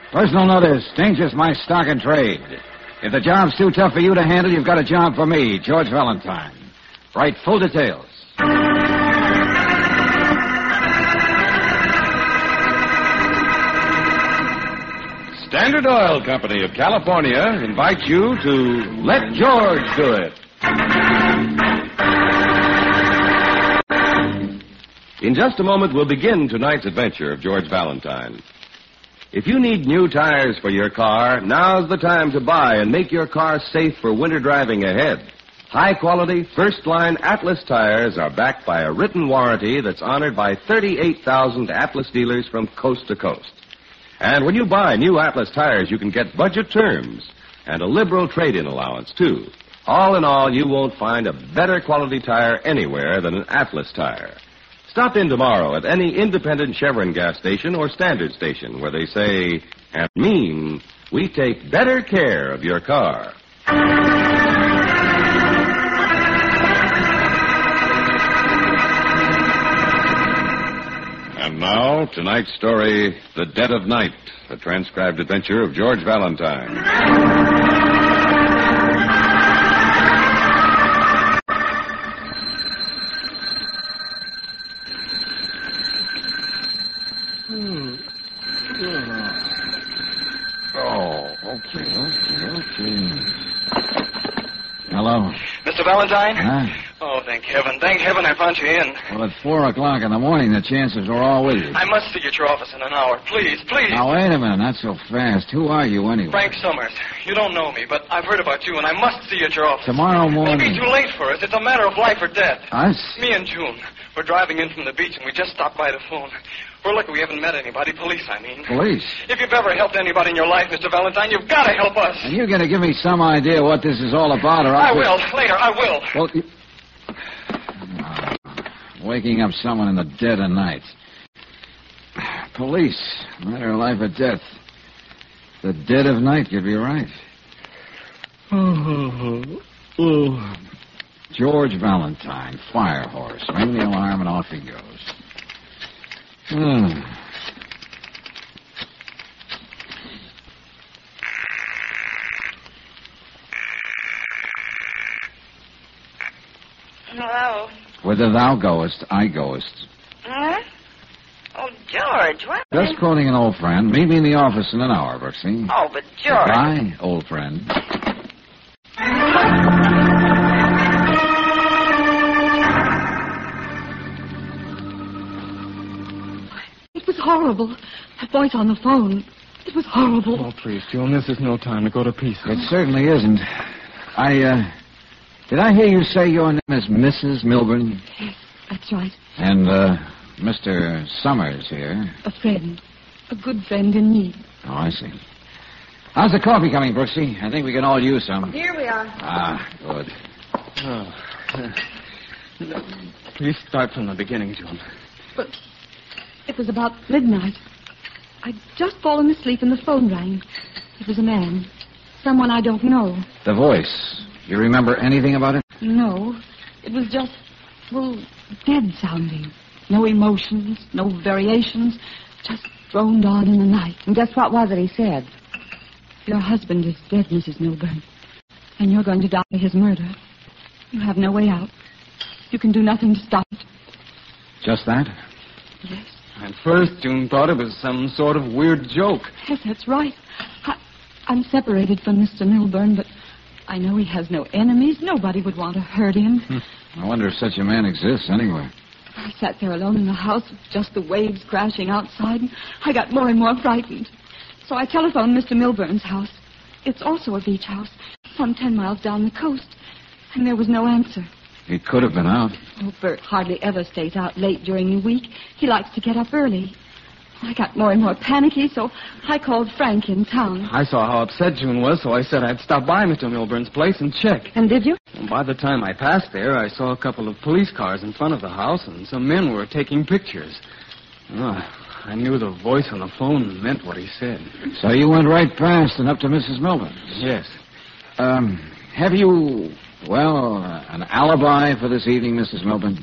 Personal notice. Danger's my stock and trade. If the job's too tough for you to handle, you've got a job for me, George Valentine. Write full details. Standard Oil Company of California invites you to Let George Do It. In just a moment, we'll begin tonight's adventure of George Valentine. If you need new tires for your car, now's the time to buy and make your car safe for winter driving ahead. High-quality, first-line Atlas tires are backed by a written warranty that's honored by 38,000 Atlas dealers from coast to coast. And when you buy new Atlas tires, you can get budget terms and a liberal trade-in allowance, too. All in all, you won't find a better quality tire anywhere than an Atlas tire. Stop in tomorrow at any independent Chevron gas station or Standard station where they say and mean, we take better care of your car. And now, tonight's story, The Dead of Night, a transcribed adventure of George Valentine. Okay. Hello. Mr. Valentine? Huh? Oh, thank heaven. Thank heaven I found you in. Well, at 4 o'clock in the morning, the chances are all with you. I must see you at your office in an hour. Please, please. Now, wait a minute. Not so fast. Who are you, anyway? Frank Summers. You don't know me, but I've heard about you, and I must see you at your office. Tomorrow morning. Maybe too late for us. It's a matter of life or death. Us? Me and June. We're driving in from the beach, and we just stopped by the phone. We're lucky we haven't met anybody. Police, I mean. Police? If you've ever helped anybody in your life, Mr. Valentine, you've got to help us. And you're going to give me some idea what this is all about, or I will. Later, I will. Well, waking up someone in the dead of night. Police. Matter of life or death. The dead of night could be right. George Valentine, fire horse. Ring the alarm and off he goes. Hello. Whither thou goest, I goest. Huh? Oh, George, what? Just quoting an old friend. Meet me in the office in an hour, Brooksy. Oh, but George. Goodbye, old friend. It was horrible. That voice on the phone. It was horrible. Oh, please, June, this is no time to go to pieces. It certainly isn't. Did I hear you say your name is Mrs. Milburn? Yes, that's right. And, Mr. Summers here? A friend. A good friend in need. Oh, I see. How's the coffee coming, Brooksy? I think we can all use some. Here we are. Ah, good. Please start from the beginning, June. But it was about midnight. I'd just fallen asleep and the phone rang. It was a man. Someone I don't know. The voice. You remember anything about it? No. It was just, dead sounding. No emotions, no variations. Just droned on in the night. And just what was it he said? Your husband is dead, Mrs. Milburn. And you're going to die for his murder. You have no way out. You can do nothing to stop it. Just that? Yes. At first, June thought it was some sort of weird joke. Yes, that's right. I'm separated from Mr. Milburn, but I know he has no enemies. Nobody would want to hurt him. I wonder if such a man exists anywhere. I sat there alone in the house with just the waves crashing outside, and I got more and more frightened. So I telephoned Mr. Milburn's house. It's also a beach house, some 10 miles down the coast. And there was no answer. He could have been out. Oh, Bert hardly ever stays out late during the week. He likes to get up early. I got more and more panicky, so I called Frank in town. I saw how upset June was, so I said I'd stop by Mr. Milburn's place and check. And did you? And by the time I passed there, I saw a couple of police cars in front of the house, and some men were taking pictures. I knew the voice on the phone meant what he said. So you went right past and up to Mrs. Milburn? Yes. Have you, an alibi for this evening, Mrs. Milburn?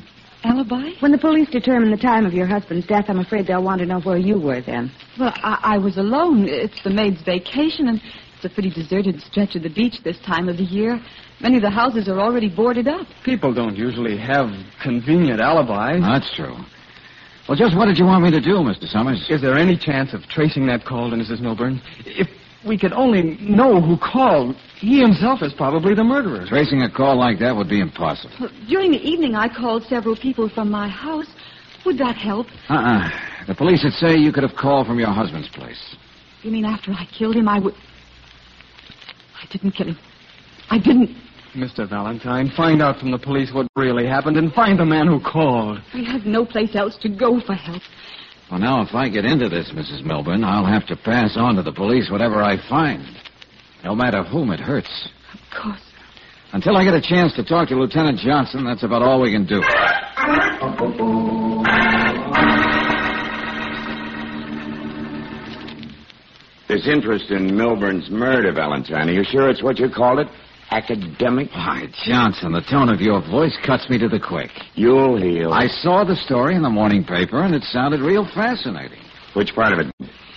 Alibi? When the police determine the time of your husband's death, I'm afraid they'll want to know where you were then. Well, I was alone. It's the maid's vacation, and it's a pretty deserted stretch of the beach this time of the year. Many of the houses are already boarded up. People don't usually have convenient alibis. That's true. Well, just what did you want me to do, Mr. Summers? Is there any chance of tracing that call to Mrs. Milburn? If we could only know who called, he himself is probably the murderer. Tracing a call like that would be impossible. Well, during the evening, I called several people from my house. Would that help? The police would say you could have called from your husband's place. You mean after I killed him, I didn't kill him. I didn't. Mr. Valentine, find out from the police what really happened and find the man who called. I have no place else to go for help. Well, now, if I get into this, Mrs. Milburn, I'll have to pass on to the police whatever I find. No matter whom it hurts. Of course. Until I get a chance to talk to Lieutenant Johnson, that's about all we can do. This interest in Milburn's murder, Valentine, are you sure it's what you called it? Academic? Why, Johnson, the tone of your voice cuts me to the quick. You'll heal. I saw the story in the morning paper, and it sounded real fascinating. Which part of it?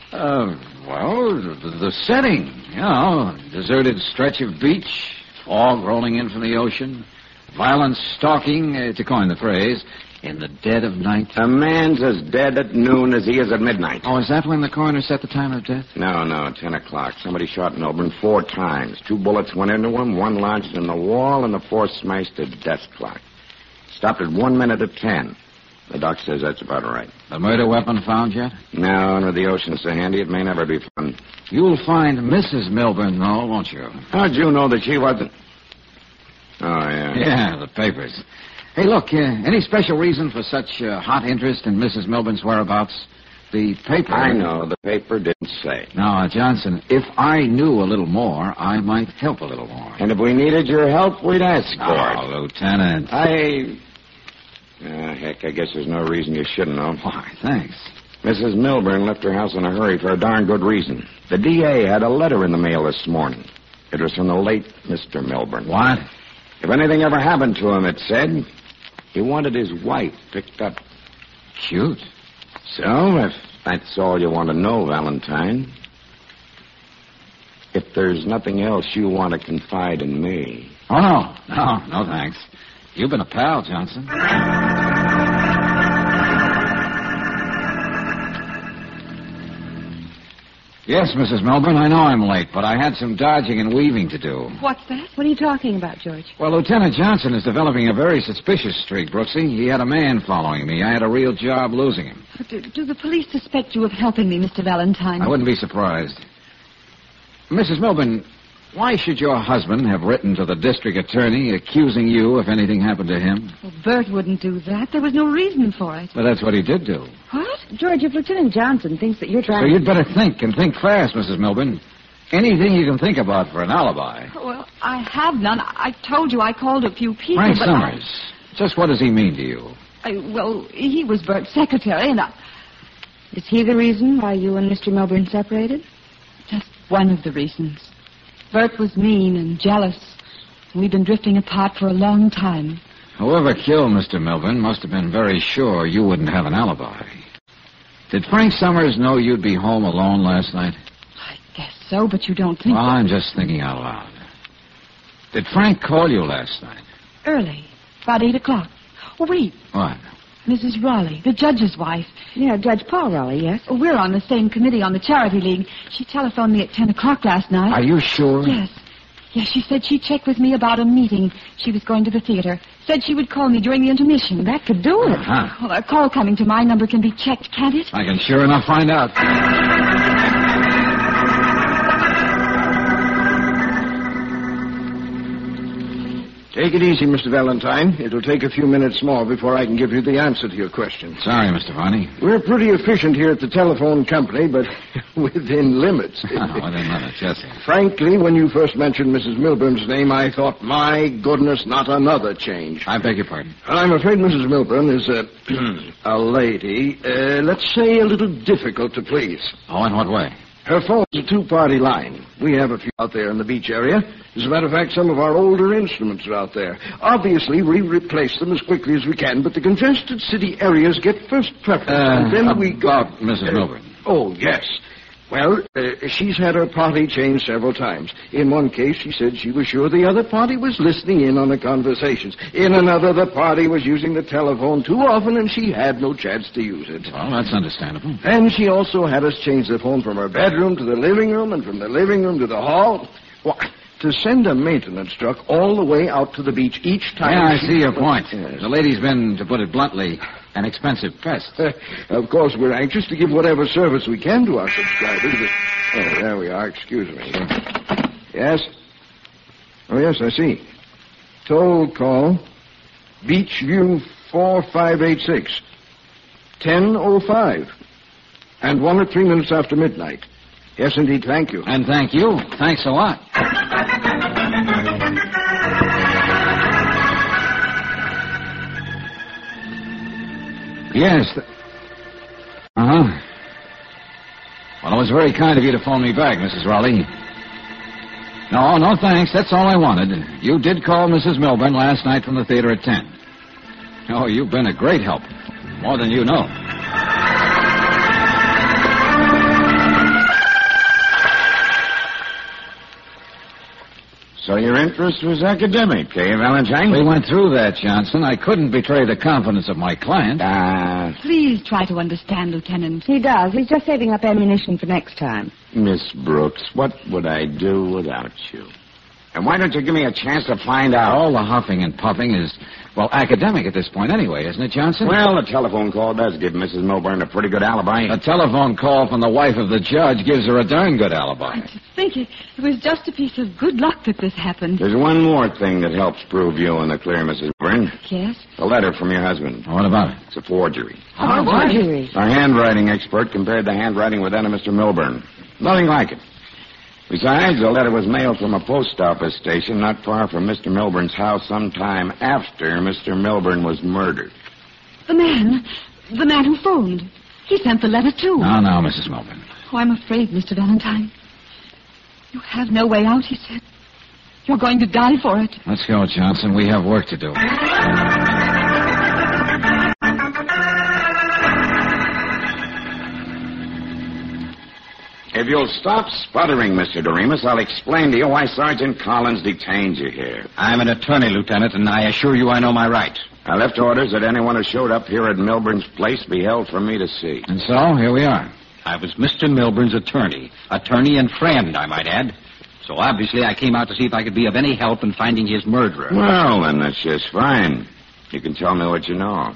The setting. You know, deserted stretch of beach, fog rolling in from the ocean, violent stalking, to coin the phrase, in the dead of night. A man's as dead at noon as he is at midnight. Oh, is that when the coroner set the time of death? No, 10 o'clock. Somebody shot Milburn 4 times. 2 bullets went into him, 1 lodged in the wall, and the 4th smashed a desk clock. Stopped at 1 minute of 10. The doc says that's about right. The murder weapon found yet? No, under the ocean so handy it may never be found. You'll find Mrs. Milburn, though, won't you? How'd you know that she wasn't? Oh, yeah. Yeah, the papers. Hey, look, any special reason for such hot interest in Mrs. Milburn's whereabouts? The paper... I know. The paper didn't say. Now, Johnson, if I knew a little more, I might help a little more. And if we needed your help, we'd ask for it. Oh, Lieutenant. Heck, I guess there's no reason you shouldn't know. Why, thanks. Mrs. Milburn left her house in a hurry for a darn good reason. The DA had a letter in the mail this morning. It was from the late Mr. Milburn. What? If anything ever happened to him, it said, he wanted his wife picked up. Cute. So, if that's all you want to know, Valentine, if there's nothing else you want to confide in me... Oh, no, thanks. You've been a pal, Johnson. Yes, Mrs. Milburn, I know I'm late, but I had some dodging and weaving to do. What's that? What are you talking about, George? Well, Lieutenant Johnson is developing a very suspicious streak, Brooksy. He had a man following me. I had a real job losing him. But do the police suspect you of helping me, Mr. Valentine? I wouldn't be surprised. Mrs. Milburn, why should your husband have written to the district attorney accusing you if anything happened to him? Well, Bert wouldn't do that. There was no reason for it. But that's what he did do. What? George, if Lieutenant Johnson thinks that you're trying... So you'd better think, and think fast, Mrs. Milburn. Anything you can think about for an alibi. Well, I have none. I told you I called a few people, Frank but Summers. Just what does he mean to you? He was Bert's secretary, and Is he the reason why you and Mr. Milburn separated? Just one of the reasons. Bert was mean and jealous. We've been drifting apart for a long time. Whoever killed Mr. Milburn must have been very sure you wouldn't have an alibi. Did Frank Summers know you'd be home alone last night? I guess so, but you don't think... Well, I'm just thinking out loud. Did Frank call you last night? Early. About 8 o'clock. Oh, wait. What? Mrs. Raleigh, the judge's wife. Yeah, Judge Paul Raleigh, yes. We're on the same committee on the Charity League. She telephoned me at 10 o'clock last night. Are you sure? Yes. Yes, she said she'd check with me about a meeting. She was going to the theater. Said she would call me during the intermission. That could do it. Uh-huh. Well, a call coming to my number can be checked, can't it? I can sure enough find out. Take it easy, Mr. Valentine. It'll take a few minutes more before I can give you the answer to your question. Sorry, Mr. Varney. We're pretty efficient here at the telephone company, but within limits. Within limits, yes, sir. Frankly, when you first mentioned Mrs. Milburn's name, I thought, my goodness, not another change. I beg your pardon. I'm afraid Mrs. Milburn is a lady, let's say a little difficult to please. Oh, in what way? Her phone's a two-party line. We have a few out there in the beach area. As a matter of fact, some of our older instruments are out there. Obviously, we replace them as quickly as we can, but the congested city areas get first preference. And then we got Mrs. Milburn. Oh, yes. Well, she's had her party changed several times. In one case, she said she was sure the other party was listening in on the conversations. In another, the party was using the telephone too often, and she had no chance to use it. Well, that's understandable. And she also had us change the phone from her bedroom to the living room, and from the living room to the hall. Why, to send a maintenance truck all the way out to the beach each time... Yeah, I see your point. Yes. The lady's been, to put it bluntly, an expensive pest. Of course, we're anxious to give whatever service we can to our subscribers, but... Oh, there we are. Excuse me. Yes? Oh, yes, I see. Toll call. Beachview 4586. 10:05. And 1 or 3 minutes after midnight. Yes, indeed. Thank you. And thank you. Thanks a lot. Yes. Uh-huh. Well, it was very kind of you to phone me back, Mrs. Raleigh. No, thanks. That's all I wanted. You did call Mrs. Milburn last night from the theater at 10. Oh, you've been a great help. More than you know. So your interest was academic, eh, Valentine? We went through that, Johnson. I couldn't betray the confidence of my client. Please try to understand, Lieutenant. He does. He's just saving up ammunition for next time. Miss Brooks, what would I do without you? And why don't you give me a chance to find out? All the huffing and puffing is, well, academic at this point anyway, isn't it, Johnson? Well, the telephone call does give Mrs. Milburn a pretty good alibi. A telephone call from the wife of the judge gives her a darn good alibi. I think it was just a piece of good luck that this happened. There's one more thing that helps prove you in the clear, Mrs. Milburn. Yes? The letter from your husband. What about it? It's a forgery. Forgery. Our handwriting expert compared the handwriting with that of Mr. Milburn. Nothing like it. Besides, the letter was mailed from a post office station not far from Mr. Milburn's house sometime after Mr. Milburn was murdered. The man who phoned. He sent the letter, too. No, Mrs. Milburn. Oh, I'm afraid, Mr. Valentine. You have no way out, he said. You're going to die for it. Let's go, Johnson. We have work to do. If you'll stop sputtering, Mr. Doremus, I'll explain to you why Sergeant Collins detained you here. I'm an attorney, Lieutenant, and I assure you I know my rights. I left orders that anyone who showed up here at Milburn's place be held for me to see. And so, here we are. I was Mr. Milburn's attorney and friend, I might add. So obviously I came out to see if I could be of any help in finding his murderer. Well, then that's just fine. You can tell me what you know.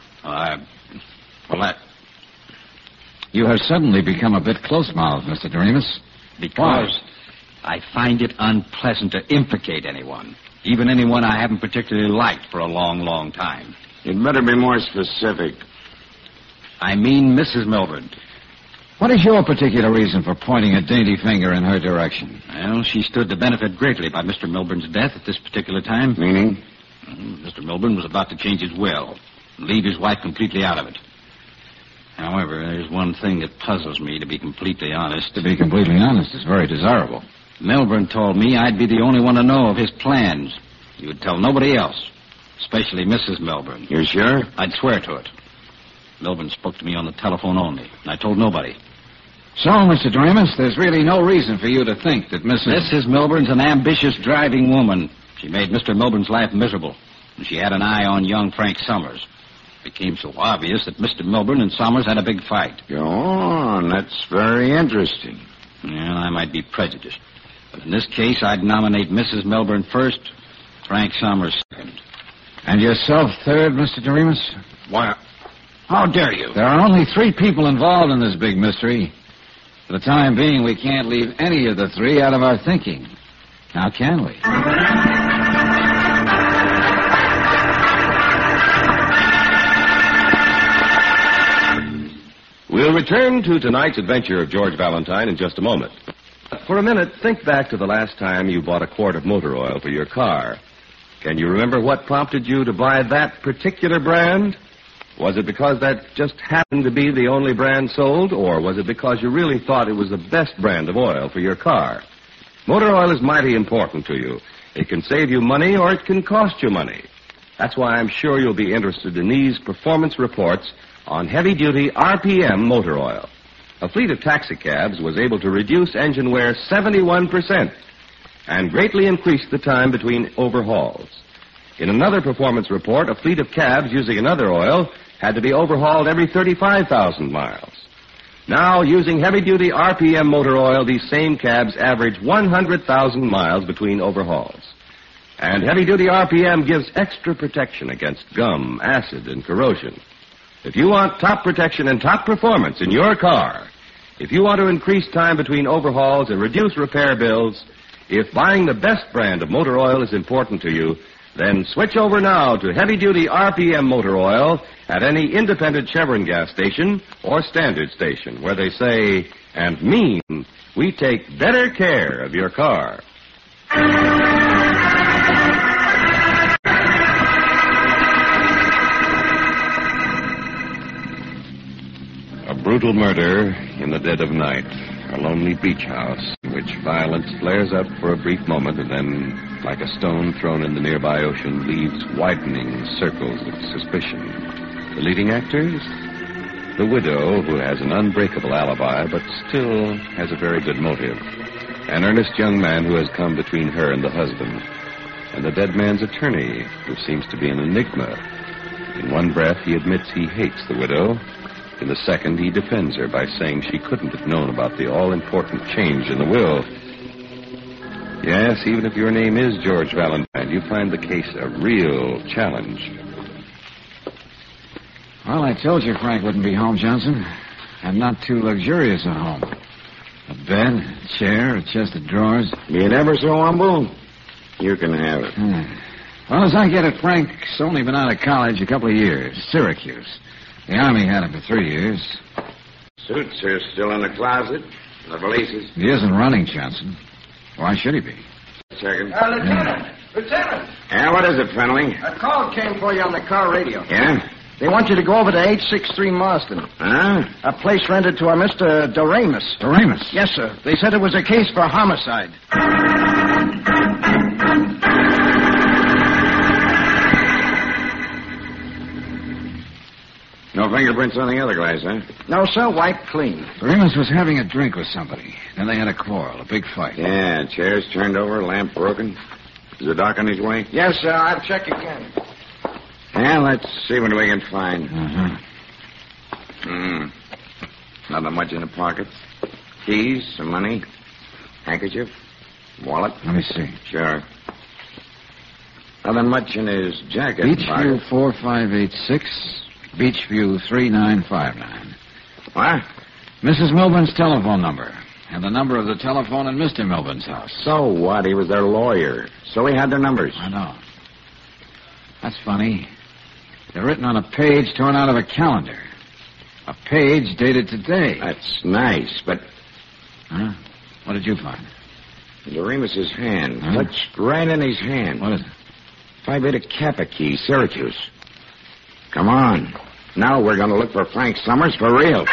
You have suddenly become a bit close-mouthed, Mr. Doremus. Because I find it unpleasant to implicate anyone, even anyone I haven't particularly liked for a long, long time. You'd better be more specific. I mean Mrs. Milburn. What is your particular reason for pointing a dainty finger in her direction? Well, she stood to benefit greatly by Mr. Milburn's death at this particular time. Meaning? Mr. Milburn was about to change his will and leave his wife completely out of it. However, there's one thing that puzzles me, to be completely honest. To be completely honest is very desirable. Milburn told me I'd be the only one to know of his plans. He would tell nobody else, especially Mrs. Milburn. You sure? I'd swear to it. Milburn spoke to me on the telephone only, and I told nobody. So, Mr. Doremus, there's really no reason for you to think that Mrs. Milburn's an ambitious, driving woman. She made Mr. Milburn's life miserable, and she had an eye on young Frank Summers. It became so obvious that Mr. Milburn and Summers had a big fight. Go on. That's very interesting. Yeah, I might be prejudiced. But in this case, I'd nominate Mrs. Milburn first, Frank Summers second. And yourself third, Mr. Doremus? Why, how dare you? There are only 3 people involved in this big mystery. For the time being, we can't leave any of the 3 out of our thinking. Now, can we? We'll return to tonight's adventure of George Valentine in just a moment. For a minute, think back to the last time you bought a quart of motor oil for your car. Can you remember what prompted you to buy that particular brand? Was it because that just happened to be the only brand sold, or was it because you really thought it was the best brand of oil for your car? Motor oil is mighty important to you. It can save you money or it can cost you money. That's why I'm sure you'll be interested in these performance reports on heavy-duty RPM motor oil. A fleet of taxicabs was able to reduce engine wear 71% and greatly increase the time between overhauls. In another performance report, a fleet of cabs using another oil had to be overhauled every 35,000 miles. Now, using heavy-duty RPM motor oil, these same cabs average 100,000 miles between overhauls. And heavy-duty RPM gives extra protection against gum, acid, and corrosion. If you want top protection and top performance in your car, if you want to increase time between overhauls and reduce repair bills, if buying the best brand of motor oil is important to you, then switch over now to heavy-duty RPM motor oil at any independent Chevron gas station or standard station where they say and mean we take better care of your car. A brutal murder in the dead of night. A lonely beach house in which violence flares up for a brief moment and then, like a stone thrown in the nearby ocean, leaves widening circles of suspicion. The leading actors? The widow, who has an unbreakable alibi but still has a very good motive. An earnest young man who has come between her and the husband. And the dead man's attorney, who seems to be an enigma. In one breath, he admits he hates the widow. In the second, he defends her by saying she couldn't have known about the all-important change in the will. Yes, even if your name is George Valentine, you find the case a real challenge. Well, I told you Frank wouldn't be home, Johnson. And not too luxurious a home. A bed, a chair, a chest of drawers. Being ever so humble, you can have it. Well, as I get it, Frank's only been out of college a couple of years. Syracuse. The Army had him for 3 years. Suits are still in the closet. The valises. He isn't running, Johnson. Why should he be? Second. Lieutenant! Lieutenant! Yeah, what is it, Fenley? A call came for you on the car radio. Yeah? They want you to go over to 863 Marston. Huh? A place rented to a Mr. Doremus. Doremus? Yes, sir. They said it was a case for homicide. No fingerprints on the other guys, huh? No, sir. Wiped clean. Doremus was having a drink with somebody. Then they had a quarrel, a big fight. Yeah, chairs turned over, lamp broken. Is the doc on his way? Yes, sir. I'll check again. Yeah, let's see what we can find. Uh-huh. Nothing much in the pockets. Keys, some money, handkerchief, wallet. Let me see. Sure. Nothing much in his jacket Beachview pocket. 4586, Beachview 3959. What? Mrs. Milburn's telephone number. And the number of the telephone in Mr. Milburn's house. So what? He was their lawyer. So he had their numbers. I know. That's funny. They're written on a page torn out of a calendar. A page dated today. That's nice, but Huh? What did you find? Doremus's hand. Huh? Touched right in his hand. What is it? Phi Beta Kappa key, Syracuse. Come on. Now we're going to look for Frank Summers for real.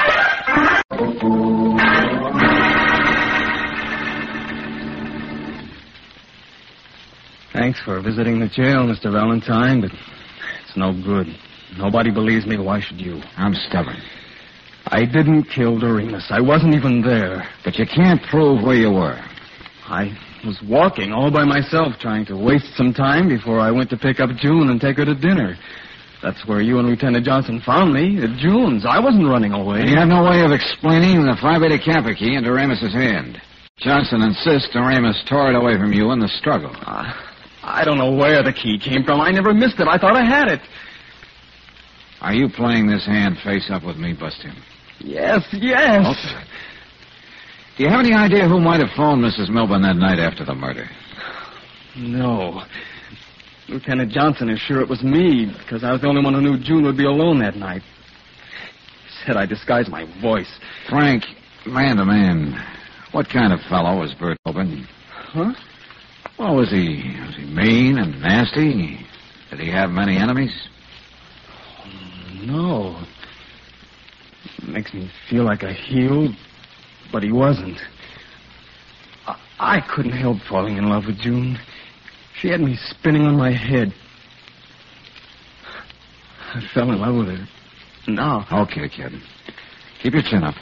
Thanks for visiting the jail, Mr. Valentine, but it's no good. Nobody believes me. Why should you? I'm stubborn. I didn't kill Doremus. I wasn't even there. But you can't prove where you were. I was walking all by myself, trying to waste some time before I went to pick up June and take her to dinner. That's where you and Lieutenant Johnson found me, at June's. I wasn't running away. You have no way of explaining the Phi Beta Kappa key in Doremus's hand. Johnson insists Doremus tore it away from you in the struggle. I don't know where the key came from. I never missed it. I thought I had it. Are you playing this hand face up with me, Buster? Yes, yes. Okay. Do you have any idea who might have phoned Mrs. Milburn that night after the murder? No. Lieutenant Johnson is sure it was me, because I was the only one who knew June would be alone that night. He said I disguised my voice. Frank, man to man, what kind of fellow was Bert Milburn? Huh? Well, was he mean and nasty? Did he have many enemies? no. It makes me feel like a heel, but he wasn't. I couldn't help falling in love with June. She had me spinning on my head. I fell in love with her. Now. Okay, kid. Keep your chin up.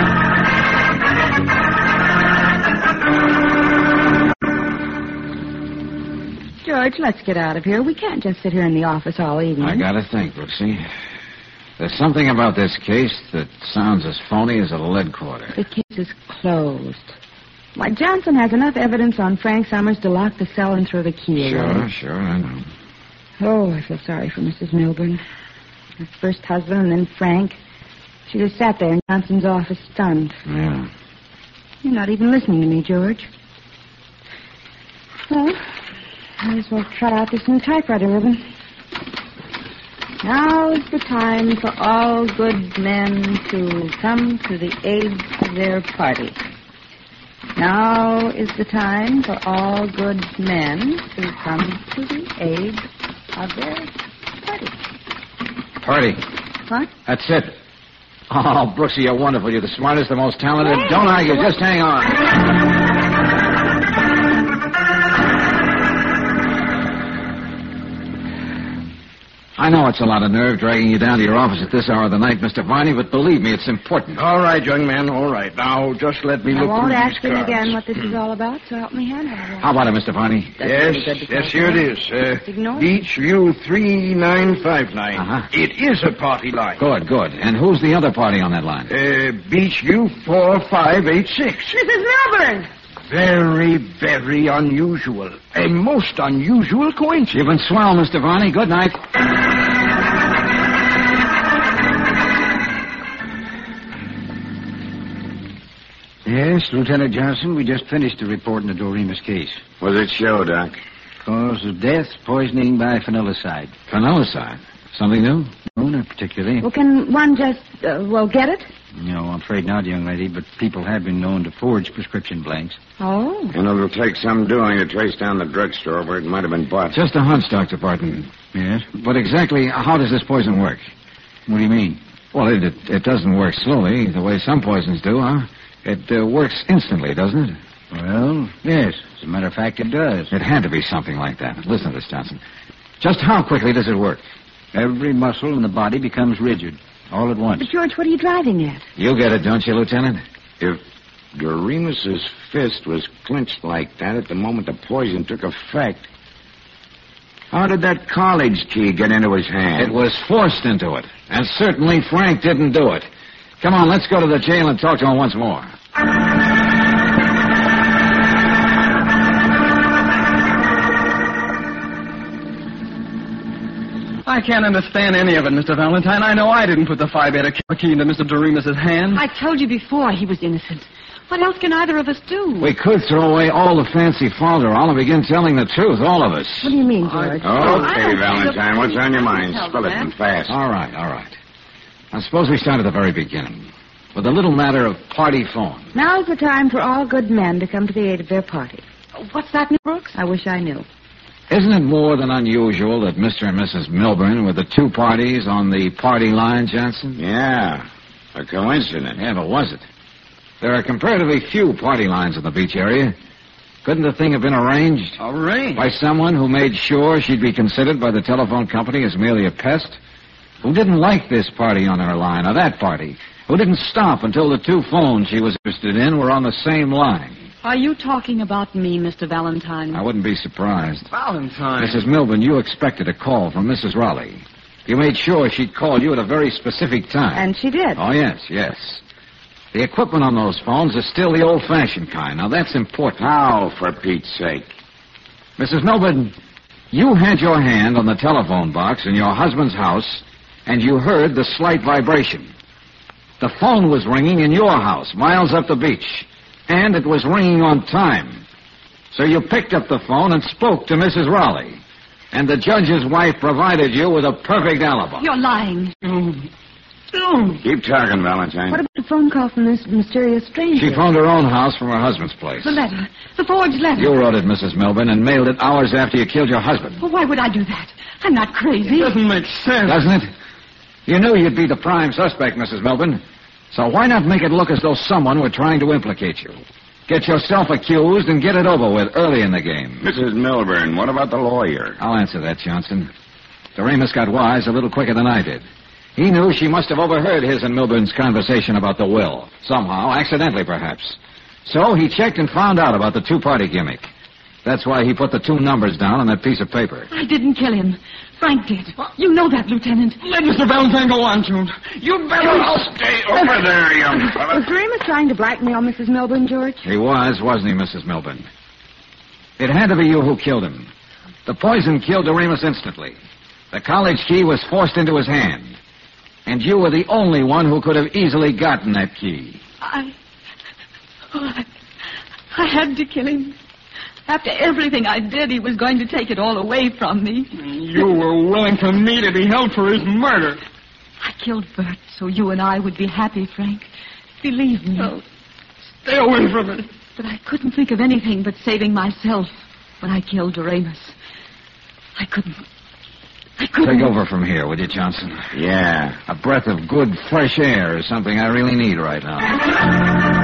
George, let's get out of here. We can't just sit here in the office all evening. I gotta think, Brooksy. There's something about this case that sounds as phony as a lead quarter. The case is closed. Why, Johnson has enough evidence on Frank Summers to lock the cell and throw the key away. Sure, I know. Oh, I feel sorry for Mrs. Milburn. Her first husband and then Frank. She just sat there in Johnson's office stunned. Yeah. You're not even listening to me, George. Well, might as well try out this new typewriter, Reuben. Now is the time for all good men to come to the aid of their party. Now is the time for all good men to come to the aid of their party. Party. What? That's it. Oh, Brooksy, you're wonderful. You're the smartest, the most talented. Hey, Don't argue. Just hang on. I know it's a lot of nerve dragging you down to your office at this hour of the night, Mr. Varney, but believe me, it's important. All right, young man, all right. Now, just let me I look won't through ask these him cards. again what this is all about, so help me Hannah. How about it, Mr. Varney? That's Yes, really good to yes, talk here it about. is. Ignore it. Beach View 3959. Uh-huh. It is a party line. Good. And who's the other party on that line? Beach View 4586. Mrs. Milburn! Very, very unusual. A most unusual coincidence. You've been swell, Mr. Varney. Good night. Yes, Lieutenant Johnson, we just finished the report in the Doremus case. What does it show, Doc? Cause of death, poisoning by phenylicide. Phenylicide. Something new? No, not particularly. Well, can one just, get it? No, I'm afraid not, young lady, but people have been known to forge prescription blanks. Oh. And it'll take some doing to trace down the drugstore where it might have been bought. Just a hunch, Dr. Barton. Yes? But exactly how does this poison work? What do you mean? Well, it doesn't work slowly, the way some poisons do, huh? It works instantly, doesn't it? Well, yes. As a matter of fact, it does. It had to be something like that. Listen to this, Johnson. Just how quickly does it work? Every muscle in the body becomes rigid, all at once. But, George, what are you driving at? You get it, don't you, Lieutenant? If Doremus's fist was clenched like that at the moment the poison took effect, how did that college key get into his hand? It was forced into it. And certainly Frank didn't do it. Come on, let's go to the jail and talk to him once more. I can't understand any of it, Mr. Valentine. I know I didn't put the 5-beta key into Mr. Doremus' hand. I told you before he was innocent. What else can either of us do? We could throw away all the fancy folderol and begin telling the truth, all of us. What do you mean, George? Okay, Valentine, what's on your mind? Spill it and fast. All right. Now, suppose we start at the very beginning, with the little matter of party phone. Now's the time for all good men to come to the aid of their party. What's that, Miss Brooks? I wish I knew. Isn't it more than unusual that Mr. and Mrs. Milburn were the two parties on the party line, Johnson? Yeah, a coincidence. Yeah, but was it? There are comparatively few party lines in the beach area. Couldn't the thing have been arranged? Arranged? By someone who made sure she'd be considered by the telephone company as merely a pest? Who didn't like this party on her line, or that party? Who didn't stop until the two phones she was interested in were on the same line? Are you talking about me, Mr. Valentine? I wouldn't be surprised. Valentine. Mrs. Milburn, you expected a call from Mrs. Raleigh. You made sure she'd call you at a very specific time. And she did. Oh, yes. The equipment on those phones is still the old-fashioned kind. Now, that's important. How, for Pete's sake? Mrs. Milburn, you had your hand on the telephone box in your husband's house, and you heard the slight vibration. The phone was ringing in your house, miles up the beach, and it was ringing on time. So you picked up the phone and spoke to Mrs. Raleigh, and the judge's wife provided you with a perfect alibi. You're lying. Keep talking, Valentine. What about the phone call from this mysterious stranger? She phoned her own house from her husband's place. The letter. The forged letter. You wrote it, Mrs. Milburn, and mailed it hours after you killed your husband. Well, why would I do that? I'm not crazy. It doesn't make sense. Doesn't it? You knew you'd be the prime suspect, Mrs. Milburn. So why not make it look as though someone were trying to implicate you? Get yourself accused and get it over with early in the game. Mrs. Milburn, what about the lawyer? I'll answer that, Johnson. Doremus got wise a little quicker than I did. He knew she must have overheard his and Milburn's conversation about the will. Somehow, accidentally perhaps. So he checked and found out about the two-party gimmick. That's why he put the two numbers down on that piece of paper. I didn't kill him. Frank did. You know that, Lieutenant. Let Mr. Valentine go on, June. You better... I'll stay over there, young fella. Was Doremus trying to blackmail Mrs. Milburn, George? He was, wasn't he, Mrs. Milburn? It had to be you who killed him. The poison killed Doremus instantly. The college key was forced into his hand. And you were the only one who could have easily gotten that key. I had to kill him. After everything I did, he was going to take it all away from me. You were willing for me to be held for his murder. I killed Bert so you and I would be happy, Frank. Believe me. Oh, stay away from it. But I couldn't think of anything but saving myself when I killed Doremus. I couldn't. Take over from here, will you, Johnson? Yeah. A breath of good, fresh air is something I really need right now.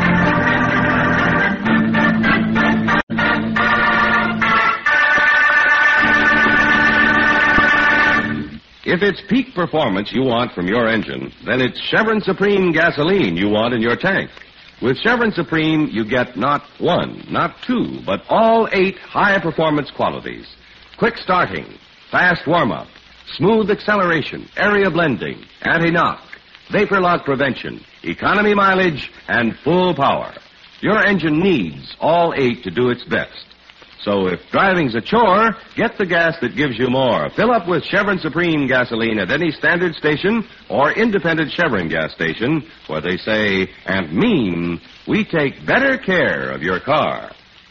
If it's peak performance you want from your engine, then it's Chevron Supreme gasoline you want in your tank. With Chevron Supreme, you get not one, not two, but all 8 high-performance qualities. Quick starting, fast warm-up, smooth acceleration, area blending, anti-knock, vapor lock prevention, economy mileage, and full power. Your engine needs all 8 to do its best. So if driving's a chore, get the gas that gives you more. Fill up with Chevron Supreme gasoline at any standard station or independent Chevron gas station where they say and mean we take better care of your car.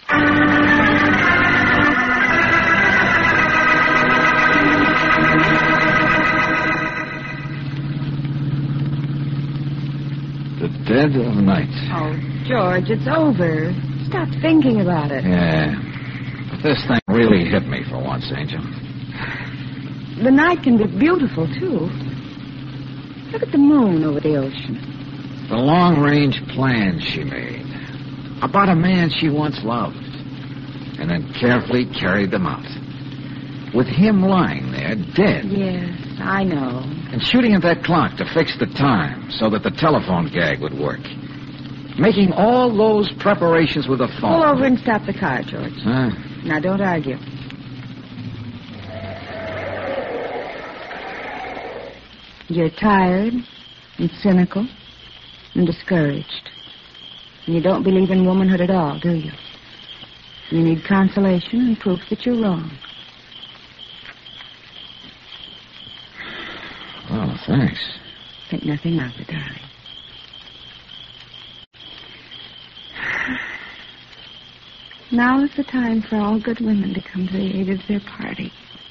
The dead of night. Oh, George, it's over. Stop thinking about it. Yeah. But this thing really hit me for once, Angel. The night can be beautiful, too. Look at the moon over the ocean. The long-range plans she made about a man she once loved and then carefully carried them out. With him lying there, dead. Yes, I know. And shooting at that clock to fix the time so that the telephone gag would work. Making all those preparations with a phone. Pull over and stop the car, George. Huh? Now, don't argue. You're tired and cynical and discouraged. And you don't believe in womanhood at all, do you? You need consolation and proof that you're wrong. Oh, thanks. Think nothing of it, darling. Now is the time for all good women to come to the aid of their party.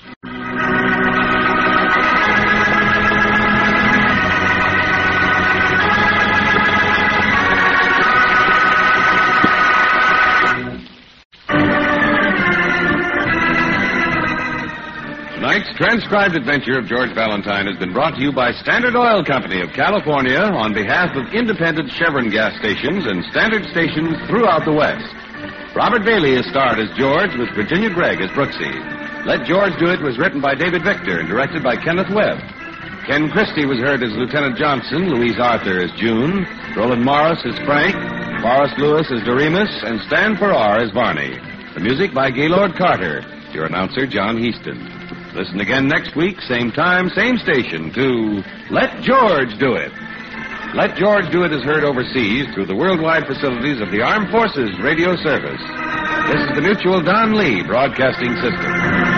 Tonight's transcribed adventure of George Valentine has been brought to you by Standard Oil Company of California on behalf of independent Chevron gas stations and standard stations throughout the West. Robert Bailey is starred as George with Virginia Gregg as Brooksy. Let George Do It was written by David Victor and directed by Kenneth Webb. Ken Christie was heard as Lieutenant Johnson, Louise Arthur as June, Roland Morris as Frank, Forrest Lewis as Doremus, and Stan Farrar as Varney. The music by Gaylord Carter. Your announcer, John Heaston. Listen again next week, same time, same station, to Let George Do It. Let George Do It is heard overseas through the worldwide facilities of the Armed Forces Radio Service. This is the Mutual Don Lee Broadcasting System.